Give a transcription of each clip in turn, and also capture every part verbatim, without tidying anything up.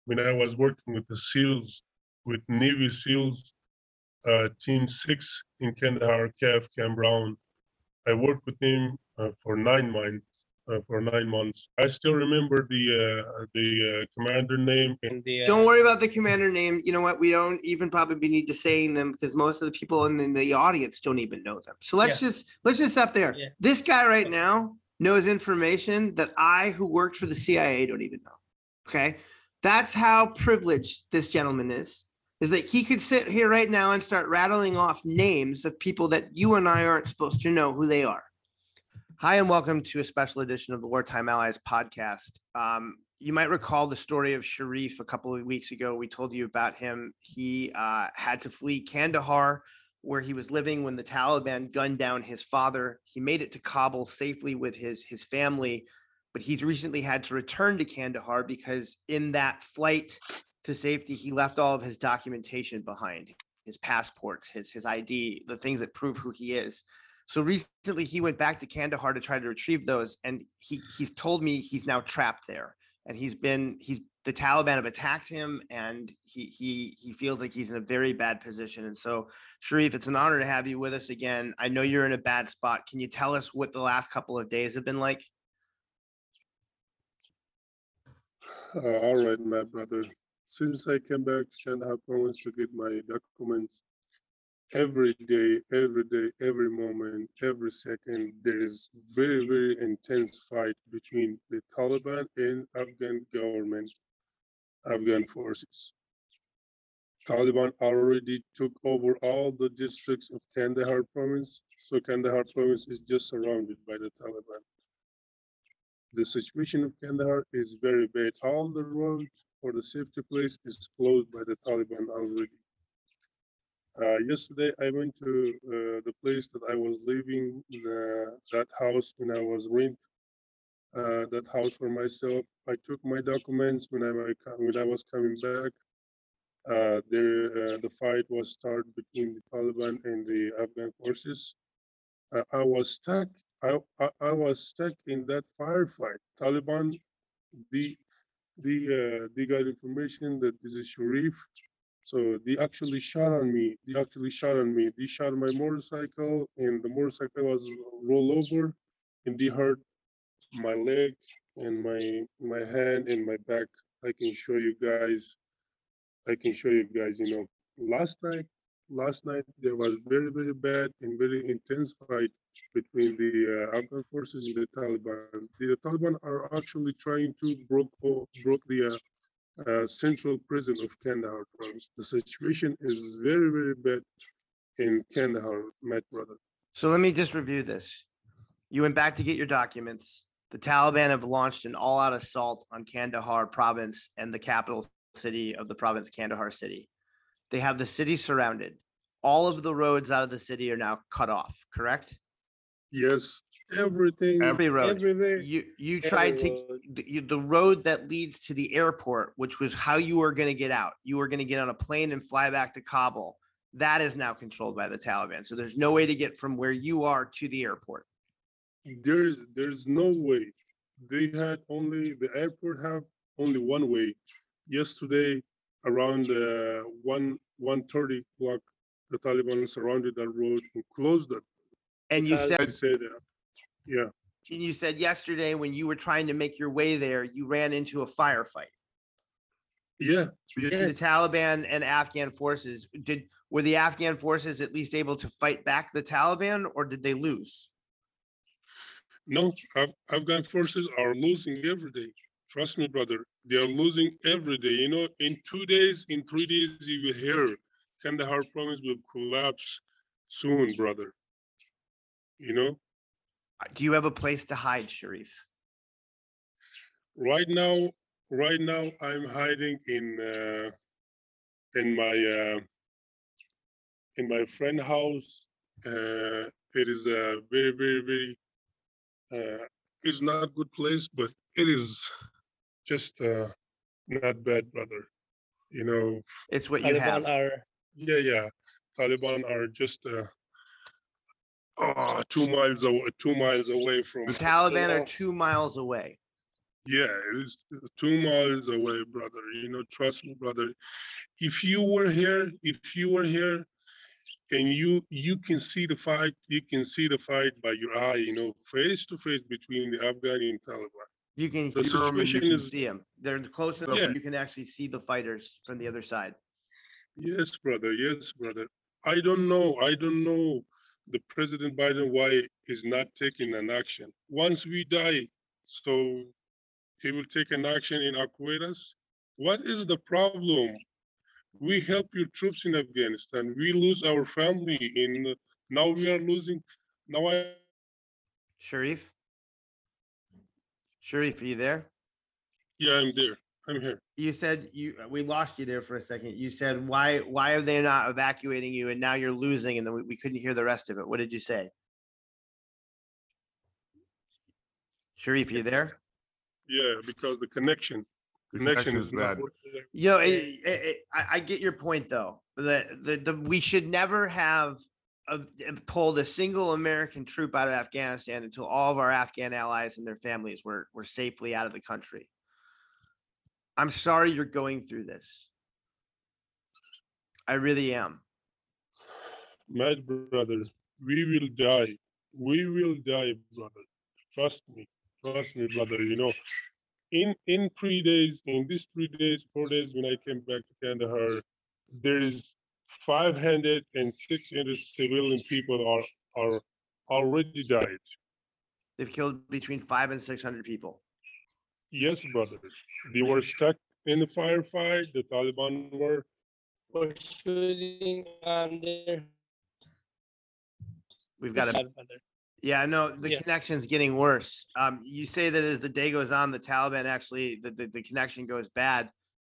when I was working with the SEALs, with Navy SEALs, uh, Team Six in Kandahar, Caf Cam Brown. I worked with him uh, for nine months. Uh, for nine months, I still remember the uh, the uh, commander name. And the, uh, Don't worry about the commander name. You know what? We don't even probably need to saying them because most of the people in the, in the audience don't even know them. So let's Yeah. just let's just stop there. Yeah. This guy right now knows information that I, who worked for the C I A, don't even know. Okay, that's how privileged this gentleman is. Is that he could sit here right now and start rattling off names of people that you and I aren't supposed to know who they are. Hi, and welcome to a special edition of the Wartime Allies podcast. Um, you might recall the story of Sharif a couple of weeks ago. We told you about him. He uh, had to flee Kandahar, where he was living when the Taliban gunned down his father. He made it to Kabul safely with his, his family, but he's recently had to return to Kandahar because in that flight to safety, he left all of his documentation behind, his passports, his, his I D, the things that prove who he is. So recently he went back to Kandahar to try to retrieve those. And he he's told me he's now trapped there. And he's been, he's, the Taliban have attacked him and he, he, he feels like he's in a very bad position. And so Sharif, it's an honor to have you with us again. I know you're in a bad spot. Can you tell us what the last couple of days have been like? Uh, all right, my brother. Since I came back to Kandahar province to get my documents, every day, every day, every moment, every second, there is very, very intense fight between the Taliban and Afghan government, Afghan forces. Taliban already took over all the districts of Kandahar province, so Kandahar province is just surrounded by the Taliban. The situation of Kandahar is very bad. All the roads for the safety place is closed by the Taliban already. Uh, yesterday, I went to uh, the place that I was living, uh, that house when I was rent, uh, that house for myself. I took my documents when I when I was coming back. Uh, there, uh, the fight was started between the Taliban and the Afghan forces. Uh, I was stuck. I, I I was stuck in that firefight. Taliban, the the uh, they got information that this is Sharif. So they actually shot on me. They actually shot on me. They shot my motorcycle, and the motorcycle was roll over, and they hurt my leg and my my hand and my back. I can show you guys. I can show you guys. You know, last night, last night there was very very bad and very intense fight between the uh, Afghan forces and the Taliban. The Taliban are actually trying to broke broke the uh, uh, central prison of Kandahar province. The situation is very, very bad in Kandahar, my brother. So let me just review this. You went back to get your documents. The Taliban have launched an all-out assault on Kandahar province and the capital city of the province, Kandahar city. They have the city surrounded. All of the roads out of the city are now cut off, correct? Yes, everything. Every road. everywhere. You you tried every to road. the, you- the road that leads to the airport, which was how you were going to get out. You were going to get on a plane and fly back to Kabul. That is now controlled by the Taliban. So there's no way to get from where you are to the airport. There's there's no way. They had only the airport have only one way. Yesterday, around uh, one one thirty o'clock, the Taliban surrounded that road and closed it. And you said I said, uh, yeah, and you said yesterday when you were trying to make your way there, you ran into a firefight. yeah, Between the Taliban and Afghan forces. Did were the Afghan forces at least able to fight back the Taliban, or did they lose? No, Af- Afghan forces are losing every day. Trust me, brother. They are losing every day. You know, in two days, in three days, you will hear Kandahar province will collapse soon, brother. You know, Do you have a place to hide, Sharif? right now, right now, I'm hiding in uh, in my uh, in my friend house. Uh, it is a very, very, very. Uh, it's not a good place, but it is just uh, not bad, brother. You know, It's what you Taliban have. are yeah, yeah. Taliban are just uh, uh, two miles away, two miles away from The us. Taliban know. are two miles away. Yeah, it's two miles away, brother. You know, trust me, brother. If you were here, if you were here, and you you can see the fight, you can see the fight by your eye. You know, face to face between the Afghani and Taliban. You can The hear them and you situation can is, see them. They're close enough yeah, where you can actually see the fighters from the other side. yes, brother, yes, brother. I don't know, I don't know the President Biden why is not taking an action. Once we die, so he will take an action in Akuedas. What is the problem? We help your troops in Afghanistan. We lose our family in, now we are losing. Now I Sharif? Sharif, are you there? yeah, I'm there. I'm here. You said you we lost you there for a second. You said why why are they not evacuating you and now you're losing and then we, we couldn't hear the rest of it. What did you say? Sharif, you there? Yeah, because the connection The connection connection is is not bad. working there. You know, it, it, it, I, I get your point though. The, the the we should never have uh, pulled a single American troop out of Afghanistan until all of our Afghan allies and their families were were safely out of the country. I'm sorry you're going through this. I really am. My brother, we will die. We will die, brother. Trust me. Trust me, brother. You know, in in three days, in these three days, four days, when I came back to Kandahar, there is five hundred and six hundred civilian people are are already died. They've killed between five and six hundred people. Yes, brother. They were stuck in the firefight. The Taliban were were shooting on their We've got to. side, brother. Yeah, no, the Yeah. connection's getting worse. Um, you say that as the day goes on, the Taliban actually the the, the connection goes bad.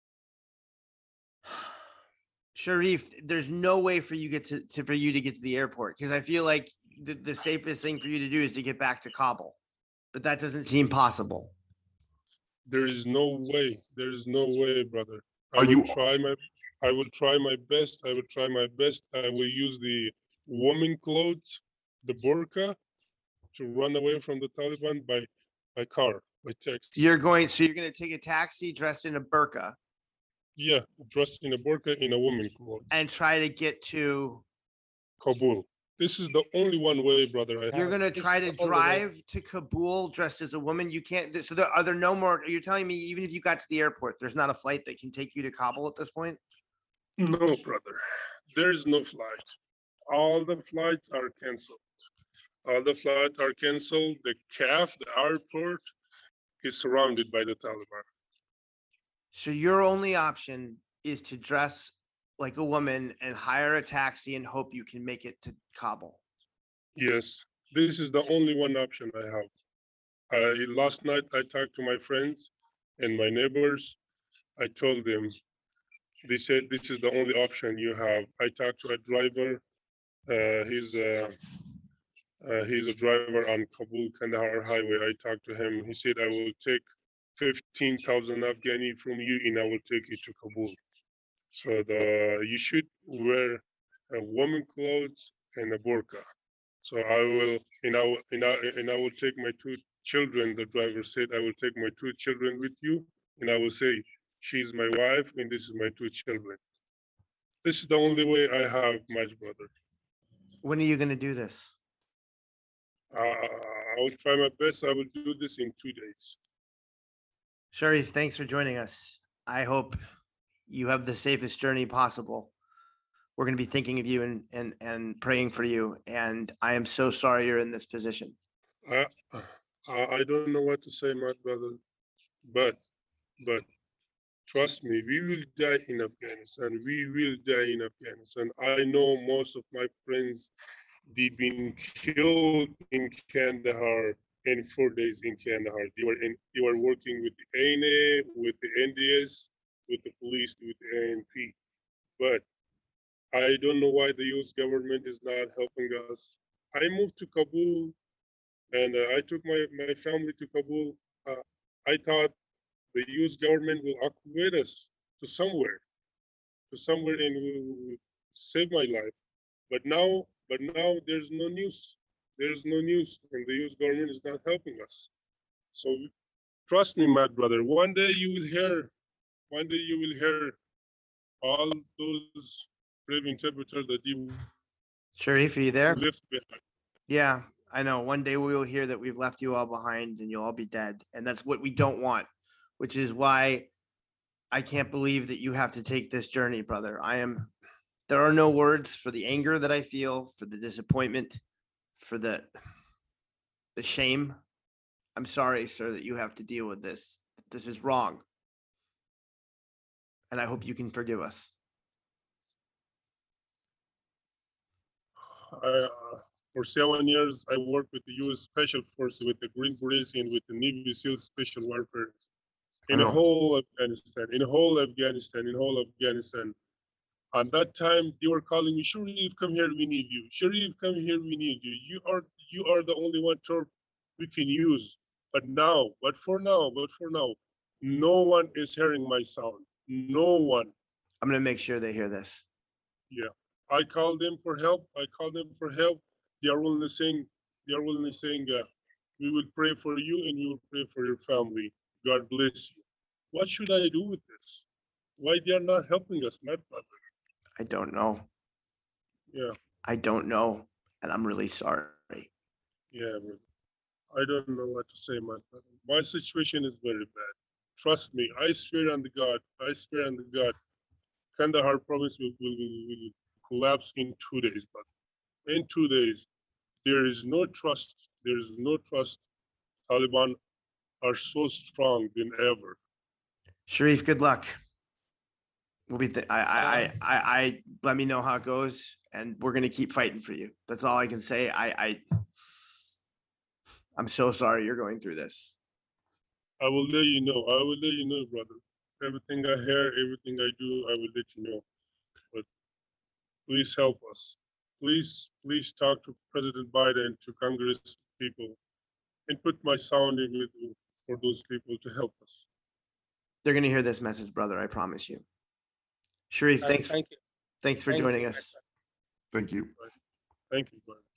Sharif, there's no way for you get to, to for you to get to the airport because I feel like the, the safest thing for you to do is to get back to Kabul, but that doesn't seem possible. there is no way. There is no way, brother. I Are will you- try my I will try my best. I will try my best. I will use the woman clothes, the burqa, to run away from the Taliban by by car, by taxi. You're going, so you're going to take a taxi dressed in a burqa Yeah, dressed in a burqa in a woman clothes. and try to get to. Kabul. This is the only one way, brother. I You're have. going to This try is to the only way. drive to Kabul dressed as a woman. You can't. So there are there no more. You're telling me even if you got to the airport, there's not a flight that can take you to Kabul at this point. No, brother. There's no flight. All the flights are canceled. All the flights are canceled. The C A F, the airport, is surrounded by the Taliban. So your only option is to dress like a woman and hire a taxi and hope you can make it to Kabul. Yes, this is the only one option I have. I, last night I talked to my friends and my neighbors. I told them, they said this is the only option you have. I talked to a driver. Uh, he's a uh, he's a driver on Kabul Kandahar highway. I talked to him. He said I will take fifteen thousand Afghani from you and I will take you to Kabul. So the you should wear a woman clothes and a burqa. So I will, and I will, and I, and I will take my two children. The driver said, I will take my two children with you, and I will say, she's my wife, and this is my two children. This is the only way I have, my brother. When are you going to do this? Uh, I will try my best. I will do this in two days. Sharif, thanks for joining us. I hope you have the safest journey possible. We're going to be thinking of you and and and praying for you. And I am so sorry you're in this position. I, I I don't know what to say, my brother, but, but trust me, we will die in Afghanistan. We will die in Afghanistan. I know most of my friends, they've been killed in Kandahar in four days in Kandahar. They were in, they were working with the A N A, with the N D S, with the police, with the A N P. But I don't know why the U S government is not helping us. I moved to Kabul, and uh, I took my, my family to Kabul. Uh, I thought the U S government will accommodate us to somewhere, to somewhere, and will, will save my life. But now, but now there's no news. There's no news, and the U S government is not helping us. So Trust me, my brother. One day you will hear, one day you will hear all those brave interpreters that you Sharif, are you there? left behind. Yeah, I know. One day we will hear that we've left you all behind and you'll all be dead. And that's what we don't want, which is why I can't believe that you have to take this journey, brother. I am, there are no words for the anger that I feel, for the disappointment, for the, the shame. I'm sorry, sir, that you have to deal with this. This is wrong. And I hope you can forgive us. I, uh, for seven years, I worked with the U S Special Forces, with the Green Berets, and with the Navy SEALs Special Warfare in the Oh. whole Afghanistan, in the whole Afghanistan, in the whole Afghanistan. At that time, they were calling me, Sharif, come here, we need you. Sharif, come here, we need you. You are you are the only one term we can use. But now, but for now, but for now, no one is hearing my sound. No one. I'm going to make sure they hear this. Yeah. I called them for help. I called them for help. They are only saying, they are only saying, uh, we will pray for you and you will pray for your family. God bless you. What should I do with this? Why they are not helping us, my brother? I don't know. Yeah, I don't know. And I'm really sorry. yeah, brother. I don't know what to say, my brother. My situation is very bad. Trust me. I swear on the God. I swear on the God. Kandahar province will, will, will, will collapse in two days, but in two days, there is no trust. There is no trust. Taliban are so strong than ever. Sharif, good luck. We'll be, th- I, I, I, I, I, let me know how it goes and we're going to keep fighting for you. That's all I can say. I, I, I'm so sorry you're going through this. I will let you know. I will let you know, brother. Everything I hear, everything I do, I will let you know. But please help us. Please, please talk to President Biden, to Congress people, and put my sound in with for those people to help us. They're going to hear this message, brother. I promise you. Sharif, Uh, thanks. Thank you. Thanks for Thank you, joining my us. Thank you. Thank you, brother.